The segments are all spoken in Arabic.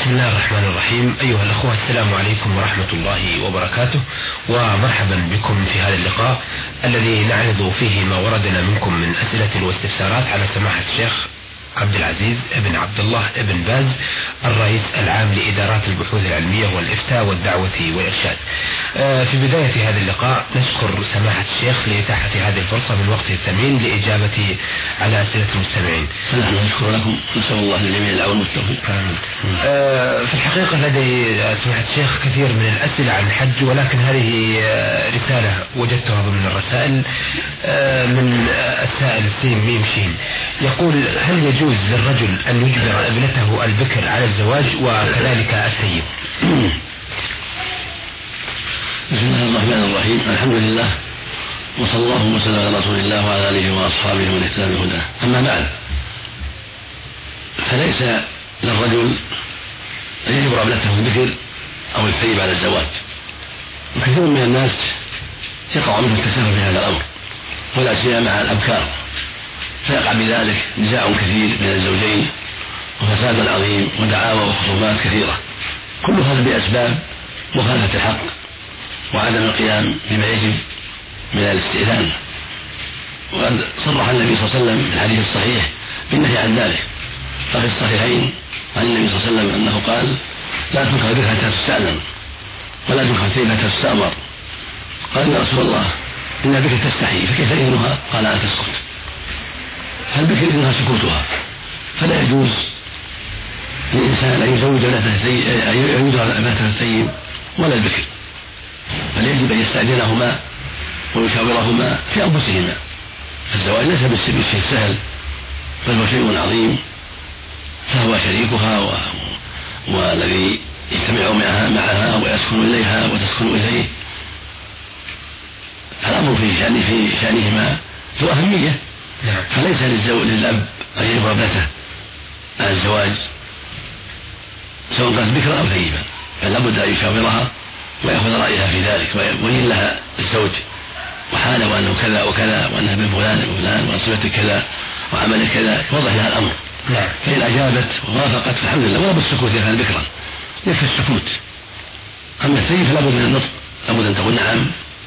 بسم الله الرحمن الرحيم. أيها الأخوة، السلام عليكم ورحمة الله وبركاته، ومرحبا بكم في هذا اللقاء الذي نعرض فيه ما وردنا منكم من أسئلة واستفسارات على سماحة الشيخ عبد العزيز ابن عبد الله ابن باز، الرئيس العام لإدارات البحوث العلمية والإفتاء والدعوة والإرشاد. في بداية هذا اللقاء نشكر سماحة الشيخ لإتاحة هذه الفرصة من وقته الثمين لإجابة على أسئلة المستمعين. نحن نشكر لكم، نسأل الله للجميع العون والتوفيق. في الحقيقة لدي سماحة الشيخ كثير من الأسئلة عن الحج، ولكن هذه رسالة وجدتها ضمن الرسائل من السائل سين ميم شين، يقول: هل يجوز للرجل أن يجبر ابنته البكر على الزواج وكذلك الثيب؟ بسم الله الرحمن الرحيم، الحمد لله، وصلى الله وسلم على رسول الله وعلى آله وأصحابه ومن اهتدى بهداه. أما بعد، فليس للرجل أن يجبر ابنته البكر أو الثيب على الزواج، وكثير من الناس يقع منه التساهل في هذا الأمر، ولا سيما مع الأبكار، فيقع بذلك نزاع كثير بين الزوجين وفساد عظيم ودعاوى وخصومات كثيرة، كل هذا بأسباب مخالفة الحق وعدم القيام بما يجب من الاستئذان. وقد صرح النبي صلى الله عليه وسلم في الحديث الصحيح بالنهي عن ذلك، ففي الصحيحين عن النبي صلى الله عليه وسلم أنه قال: لا تنكح البكر حتى تستأذن، ولا تنكح الثيب حتى تستأمر. قال: يا رسول الله، إن البكر تستحي، فكيف إذنها؟ قال: أن تسكت. فالبكر إذنها سكوتها، فلا يجوز للإنسان أن يزوج ابنته الثيب ولا البكر، بل يجب أن يستأذنهما ويشاورهما في أنفسهما. الزواج ليس بالشيء السهل، بل هو شيء عظيم، فهو شريكها والذي يجتمع معها ويسكن إليها وتسكن إليه. الأمر في شأنهما ذو أهمية، فليس للأب أن يجبر ابنته على الزواج سواء كانت بكرا أو ثيبا، بل لابد أن يشاورها ويأخذ رأيها في ذلك، ويبين لها الزوج وحاله وأنه كذا وكذا، وأنها من فلان وفلان وصفة كذا وعمل كذا، يوضح لها الأمر. فإن أجابت ووافقت فالحمد لله، ولا بالسكوت إذا كان بكرا، يكفي السكوت. أما الثيب فلا بد من النطق، لابد أن تقول نعم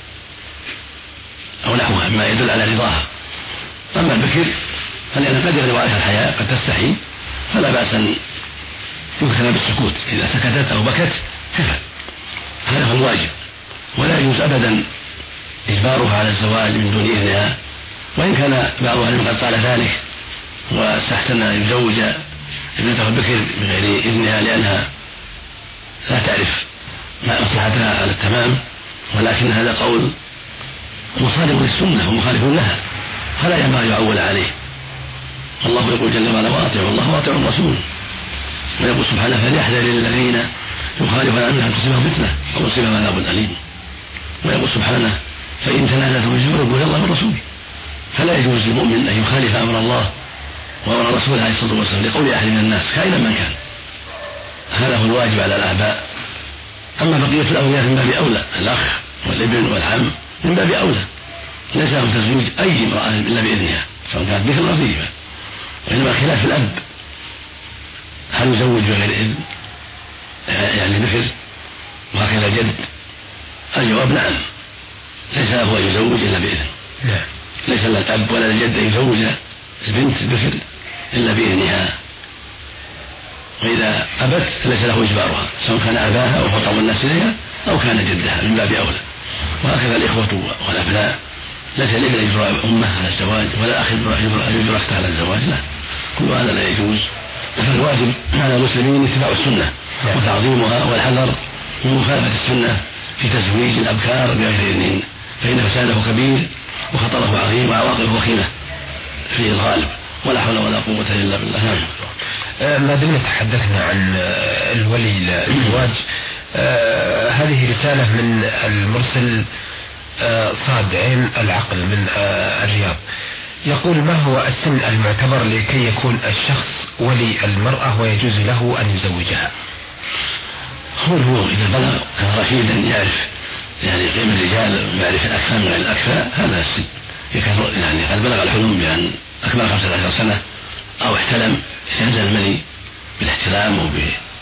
أو نحوها مما يدل على رضاها. أما البكر فلأن قد يغلب عليها الحياء، قد تستحي، فلا بأس أن يكتفى بالسكوت، إذا سكتت أو بكت كفى، هذا هو الواجب. ولا يجوز أبدا إجبارها على الزواج من دون إذنها، وإن كان بعض أهل العلم قد قال ذلك واستحسن أن يزوج ابنته البكر بغير إذنها لأنها لا تعرف ما مصلحتها على التمام، ولكن هذا قول مصادم للسنة ومخالف لها، فلا ينبغي يعول عليه. الله يقول جل وعلا: وأطيعوا الله وأطيعوا الرسول. ويقول سبحانه: فليحذر الذين يخالفون عن أن تصيبهم فتنة أو يصيبهم عذاب أليم. ويقول سبحانه: فإن تنازعتم في شيء فردوه إلى الله والرسول. فلا يجوز للمؤمن أن يخالف أمر الله وأمر رسوله عليه الصلاة والسلام لقول أحد من الناس كائنا من كان. هذا هو الواجب على الآباء. أما بقية الأولياء من باب أولى، الأخ والابن والعم من باب أولى، ليس لهم تزويج أي امرأة إلا بإذنها سواء كانت بكر أو ثيبا. وإنما خلاف الأب، هل يزوج بغير إذن يعني بكر وهكذا جد؟ الجواب نعم، ليس له أن يزوج إلا بإذن. ليس للأب ولا للجد أن يزوج البنت البكر إلا بإذنها، وإذا أبت فليس له إجبارها سواء كان أباها أو خطب الناس إليها أو كان جدها من باب أولى. وهكذا الإخوة والأبناء، ليس الابن يجبر أمه على الزواج ولا أخ يجبر أخته على الزواج، لا، كل هذا لا يجوز. فالواجب على المسلمين اتباع السنة وتعظيمها والحذر من مخالفة السنة في تزويج الأبكار بغير إذنهن، فإن فساده كبير وخطره عظيم وعواقبه وخيمة في الغالب، ولا حول ولا قوة إلا بالله. ما دمنا تحدثنا عن الولي للزواج، هذه رسالة من المرسل صاد عين العقل من الرياض، يقول: ما هو السن المعتبر لكي يكون الشخص ولي المرأة ويجوز له أن يزوجها؟ هو إذا بلغ كان رشيدا يعرف يعني قيم الرجال ويعرف الأكفاء من غير الأكفاء، هذا السن. يعني قد بلغ الحلم بأن أكمل 15 سنة أو احتلم، ينزل المني بالاحتلام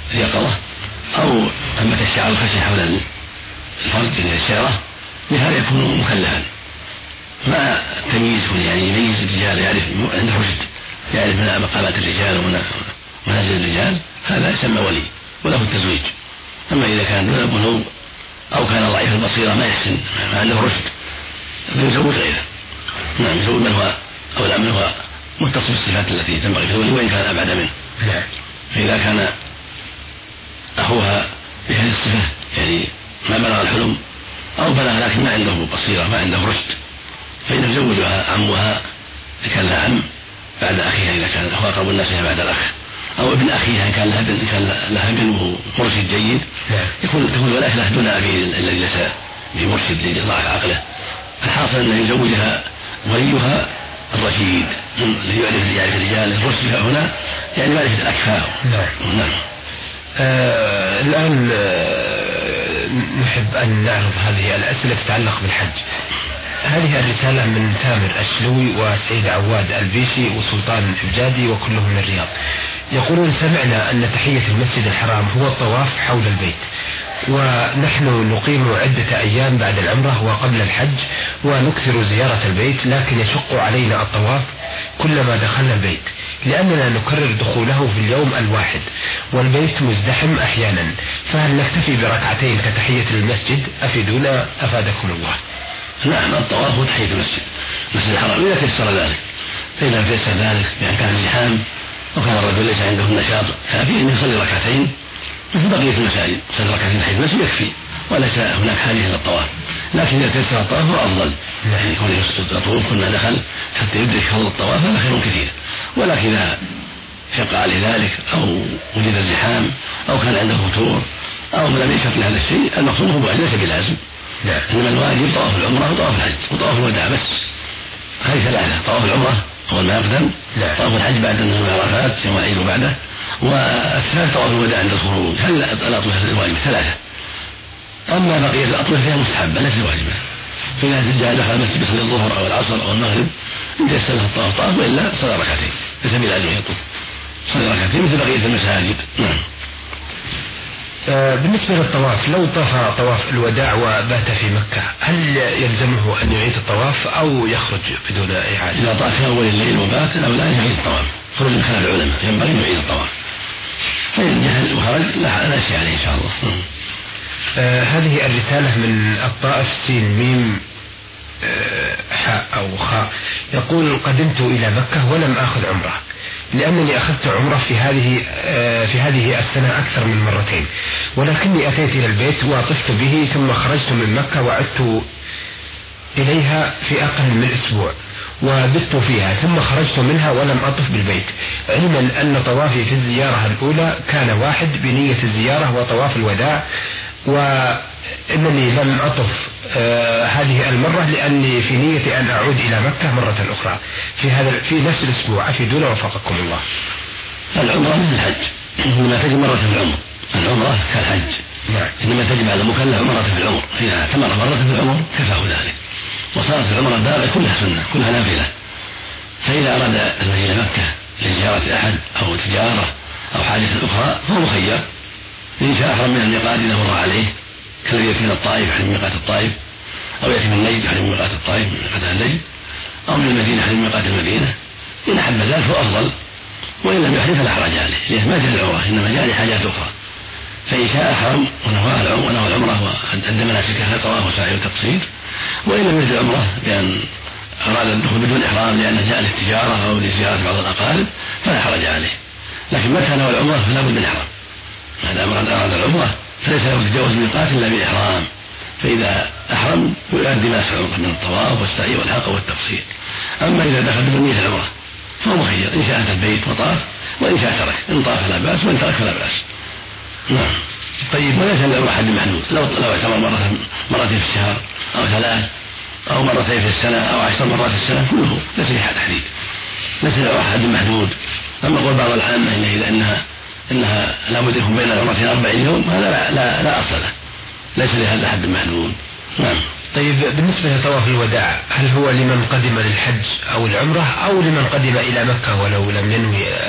اليقظة أو ثمة الشعر الخشن حول الفرج يعني الشعرة، بهذا يكون مكلفا مع التمييز، يعني يميز الرجال، يعرف عنده رشد، يعرف مقامات الرجال ومنازل الرجال، هذا يسمى ولي وله التزويج. أما إذا كان دون بلوغ أو كان ضعيف البصيرة ما يحسن ما عنده رشد فيزوج غيره. نعم، يزوج من هو أولى منه هو متصف بالصفات التي تنبغي في الولي وإن كان أبعد منه. فإذا كان أخوها بهذه الصفة يعني ما بلغ الحلم أو بلغ لكن ما عنده بصيرة ما عنده رشد، فإن يزوجها عمها إذا كان لها عم بعد أخيها إذا كان هو أقرب الناس بعد الأخ، أو ابن أخيها إن كان لها ابن وهو مرشد جيد تكون الولاية له دون أبيه الذي ليس بمرشد لضعف عقله. الحاصل أنه يزوجها وليها الرشيد الذي يعرف الرجال. الرشد هنا يعني معرفة الأكفاء. نعم. الآن نحب أن نعرض هذه الأسئلة تتعلق بالحج. هذه الرسالة من تامر الشلوي وسعيد عواد البيشي وسلطان الجادي وكلهم من الرياض. يقولون: سمعنا أن تحية المسجد الحرام هو الطواف حول البيت، ونحن نقيم عدة أيام بعد العمرة وقبل الحج ونكثر زيارة البيت، لكن يشق علينا الطواف كلما دخلنا البيت لأننا نكرر دخوله في اليوم الواحد والبيت مزدحم أحيانا، فهل نكتفي بركعتين كتحية المسجد؟ أفيدونا أفادكم الله. نعم، الطواف هو تحية المسجد الحرام إذا تيسر ذلك، فإذا تيسر ذلك بأن كان زحام وكان الرجل ليس عنده النشاط كافي أن يصلي ركعتين مثل بقية المساجد، يصلي ركعتين تحية المسجد يكفي وليس هناك حاجة إلى الطواف. لكن إذا تيسر الطواف هو أفضل، يعني يكون يطوف كل ما دخل حتى يدرك فضل الطواف هذا خير كثير. ولكن إذا شق عليه ذلك أو وجد الزحام أو كان عنده فتور أو لم يشق لهذا الشيء، المقصود هو ليس بلازم. إنما الواجب طواف العمرة وطواف الحج وطواف الوداع بس، هذه ثلاثة: طواف العمرة أول ما يقدم، طواف الحج بعد النزول من عرفات يوم العيد وبعده، والثالث طواف الوداع عند الخروج. هذه الأطوفة الواجبة ثلاثة. أما بقية الأطوفة فيها مستحبة ليست واجبة، فإذا جاء دخل المسجد يصلي الظهر أو العصر أو المغرب إن تيسر له الطواف طاف، وإلا صلى ركعتين ليس بلازم يطوف، صلى ركعتين مثل بقية المساجد. نعم. بالنسبة للطواف، لو طاف طواف الوداع وبات في مكة هل يلزمه أن يعيد الطواف أو يخرج بدون إعادة؟ إذا طاف في أول الليل وبات أو لا يعيد الطواف، خروج من خلال العلماء ينبغي أن يعيد الطواف، فإن جهل وخرج لا شيء عليه إن شاء الله. هذه الرسالة من الطائف سين ميم حاء أو خاء، يقول: قدمت إلى مكة ولم آخذ عمرة لأنني أخذت عمرة في هذه السنة أكثر من مرتين، ولكني أتيت إلى البيت وطفت به ثم خرجت من مكة وعدت إليها في أقل من أسبوع وبت فيها ثم خرجت منها ولم أطف بالبيت، علما أن طوافي في الزيارة الأولى كان واحد بنية الزيارة وطواف الوداع، وإنني لم أطف هذه المرة لأني في نية أن أعود إلى مكة مرة أخرى في نفس الأسبوع. أفيدونا وفقكم الله. العمرة مثل الحج، إنما تجب مرة في العمر، العمرة كالحج. نعم. إنما تجب على المكلف مرة في العمر، إذا اعتمر مرة في العمر كفاه ذلك، وصارت العمرة الباقية كلها سنة كلها نافلة. فإذا أراد المجيء إلى مكة لزيارة أحد أو تجارة أو حاجة أخرى فهو مخير، إن شاء أحرم من الميقات إذا مر عليه كالذي يأتي من الطائف يحرم من ميقات الطائف، أو يأتي من نجد يحرم من ميقات الطائف من ميقات النجد، أو من المدينة يحرم من ميقات المدينة. إن أحب ذلك فهو أفضل، وإن لم يحرم فلا حرج عليه، لأنه ما جاء العمرة إنما جاء لحاجات أخرى. فإن شاء أحرم ونوى العمرة وأدى مناسكها طواف وسعي وتقصير، وإن لم يجد العمرة بأن أراد الدخول بدون إحرام لأنه جاء للتجارة أو لزيارة بعض الأقارب فلا حرج عليه. لكن متى نوى العمرة فلا بد من إحرام، ما دام أراد العمرة فليس له تجاوز ميقات إلا بإحرام، فإذا أحرم يؤدي ما يسعى من الطواف والسعي والحلق والتقصير. أما إذا دخل بدون نية العمرة فهو مخير، إن شاء أتى البيت وطاف وإن شاء ترك، إن طاف فلا بأس وإن ترك فلا بأس. نعم. طيب، وليس له حد محدود، لو اعتمر مرتين في الشهر أو ثلاث أو مرتين في السنة أو 10 مرات في السنة كله ليس له تحديد، ليس له حد محدود. أما قول بعض العامة إنها لا بد يكون بين العمرتين 40 يوم، هذا لا أصل له، ليس لهذا حد محدود. نعم. طيب، بالنسبة لطواف الوداع هل هو لمن قدم للحج أو العمرة أو لمن قدم إلى مكة ولو لم ينوي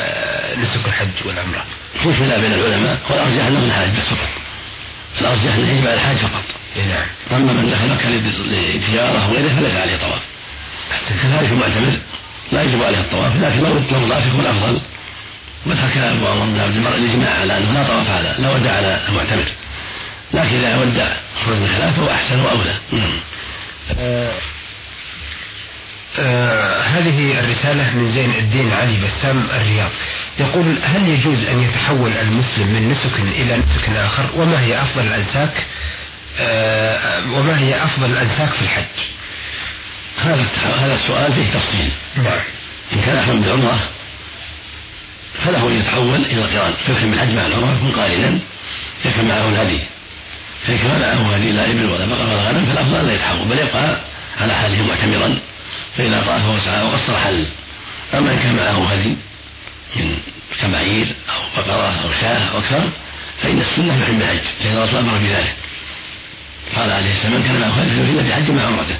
نسك الحج والعمرة؟ في خلاف بين العلماء، والأرجح أنه الحاج بس فقط، الأرجح أنه يجب على الحاج فقط. نعم. أما من دخل مكة لتجارة وغيره فليس عليه طواف. كذلك المعتمر لا يجب عليه الطواف، لكن لو ضاف يكون أفضل. وذكر أبو عمر بن عبد البر الإجماع على أنه لا طواف على لا ودع على المعتمر، لكن إذا ودع خرج من خلافه وأحسن وأولى. هذه الرسالة من زين الدين علي بسام الرياض، يقول: هل يجوز أن يتحول المسلم من نسك إلى نسك آخر؟ وما هي أفضل الأنساك في الحج؟ هذا السؤال فيه تفصيل. نعم. إن كان أحرم بالعمرة فله أن يتحول إلى القران، فيحرم بالحج مع العمرة يكون قارنا، يكون معه الهدي. فإن كان معه هدي لا إبل ولا بقر ولا غنم فالأفضل لا يتحول، بل يبقى على حاله معتمرا، فإذا طاف وسعى وقصر حل. أما إن كان معه هدي من كبعير أو بقرة أو شاة أو أكثر فإن السنة يحرم بالحج، لأن الرسول أمر بذلك، قال عليه السلام: من كان معه هدي فليحل بحج مع عمرته،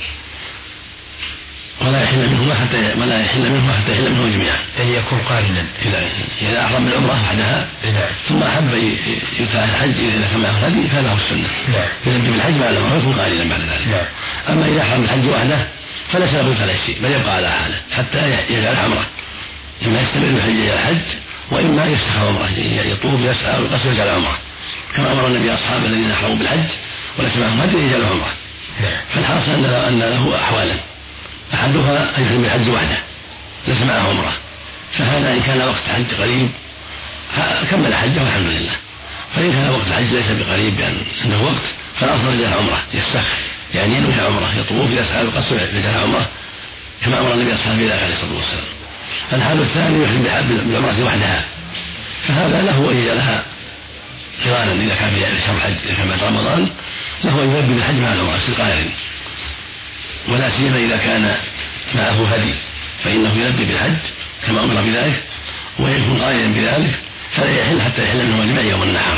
ولا يحل منهما حتى يحل منه جميعا، يعني يكون قارنا. إذا أحرم بالعمرة وحدها ثم أحب يتابع الحج إذا كان معه الهدي فله السنة، يلبي بالحج مع العمرة يكون قارنا بعد ذلك. أما إذا أحرم بالحج وحده فليس له فلا شيء، بل يبقى على حاله حتى يجعل عمره، إما يستمر بالحج الحج وإما يفسخ عمره، يطوف يسعى ويقصر ويجعل عمره، كما أمر النبي أصحابه الذين أحرموا بالحج وليس معهم هدي يجعلوا عمره. فالحاصل أن له أحوالا، أحدها أن يحرم بالحج وحده ليس معه عمره، فهذا إن كان وقت حج قريب كمل حجه والحمد لله. فإن كان وقت الحج ليس بقريب أنه وقت فالأفضل يجعل عمره، يفسخ يعني ينوي عمره، يطوف يسعى ويقصر يجعل عمره كما أمر النبي أصحابه ذلك عليه الصلاة والسلام. الحال الثاني يحرم بالعمرة وحدها، فهذا له أن يجعلها قرانا إذا كان في شهر الحج، إذا كان بعد رمضان له أن يلبي بالحج مع العمرة في قارن، ولا سيما إذا كان معه هدي فإنه يلبي بالحج كما أمر بذلك ويكون قارنا بذلك، فلا يحل حتى يحل منه جميع يوم النحر.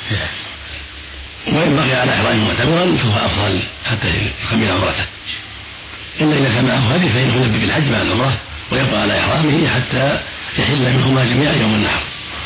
وإن بقي على إحرامه معتمرا فهو أفضل حتى يكمل عمرته، إلا إذا كان معه هدي فإنه يلبي بالحج مع العمرة ويبقى على إحرامه حتى يحل منهما جميعا يوم النحر.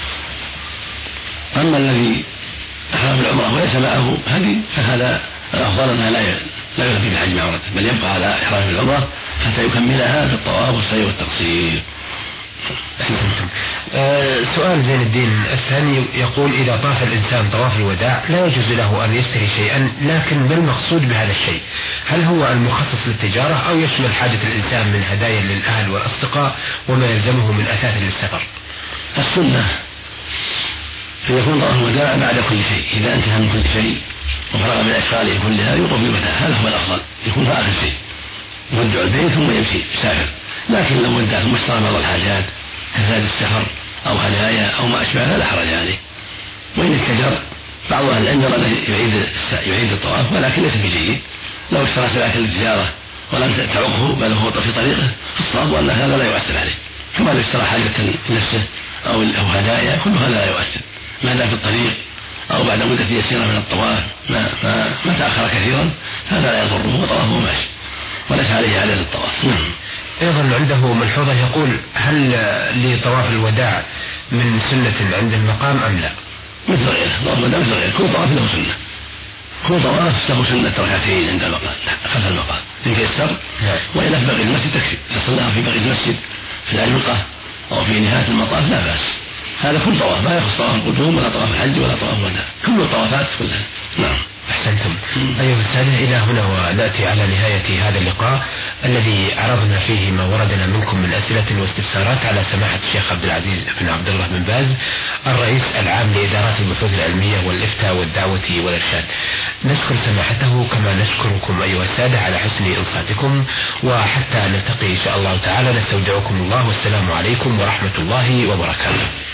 أما الذي أحرم بالعمرة وليس معه هدي فهذا الأفضل أنها لا يلبي بالحج مع عمرته، بل يبقى على إحرامه بالعمرة حتى يكملها بالطواف والسعي والتقصير. أحسنتم. سؤال زين الدين الثاني يقول: إذا طاف الإنسان طواف الوداع لا يجوز له أن يشتري شيئا، لكن ما المقصود بهذا الشيء؟ هل هو المخصص للتجارة أو يشمل حاجة الإنسان من هدايا للأهل والأصدقاء وما يلزمه من أثاث للسفر؟ السنة أن يكون طواف الوداع بعد كل شيء، إذا انتهى من كل شيء وفرغ من أشغاله كلها يطوف بالوداع، هذا هو الأفضل، يكون في آخر شيء، يودع البيت ثم يمشي يسافر. لكن لو ودع ثم اشترى بعض الحاجات كزاد السفر أو هدايا أو ما أشبه لا حرج عليه. وإن اتجر بعض أهل العلم يعيد الطواف ولكن ليس بجيد، لو اشترى سلعة للتجارة ولم تعقه بل هو في طريقه فالصواب أن هذا لا يؤثر عليه، كما لو اشترى حاجة لنفسه أو هدايا كل هذا لا يؤثر ما دام في الطريق أو بعد مدة يسيرة من الطواف ما تأخر كثيرا هذا لا يضره وطوافه ماشي وليس عليه عدد الطواف. أيضا عنده ملحوظة يقول: هل لطواف الوداع من سنة عند المقام أم لا؟ مثل غيره، طواف الوداع مثل غيره، كل طواف له سنة، كل طواف له سنة ركعتين عند المقام خلف المقام إن تيسر، وإلا في باقي المسجد تكفي، إذا صلى في باقي المسجد في العلقة أو في نهاية المطاف لا بأس. هذا كل طواف ما يخص طواف القدوم ولا طواف الحج ولا طواف الوداع، كل الطوافات كلها. نعم. أحسنتم. أيها السادة، إلى هنا ونأتي على نهاية هذا اللقاء الذي عرضنا فيه ما وردنا منكم من أسئلة واستفسارات على سماحة الشيخ عبد العزيز بن عبد الله بن باز الرئيس العام لإدارات البحوث العلمية والإفتاء والدعوة والإرشاد. نشكر سماحته كما نشكركم أيها السادة على حسن إنصاتكم، وحتى نلتقي إن شاء الله تعالى نستودعكم الله والسلام عليكم ورحمة الله وبركاته.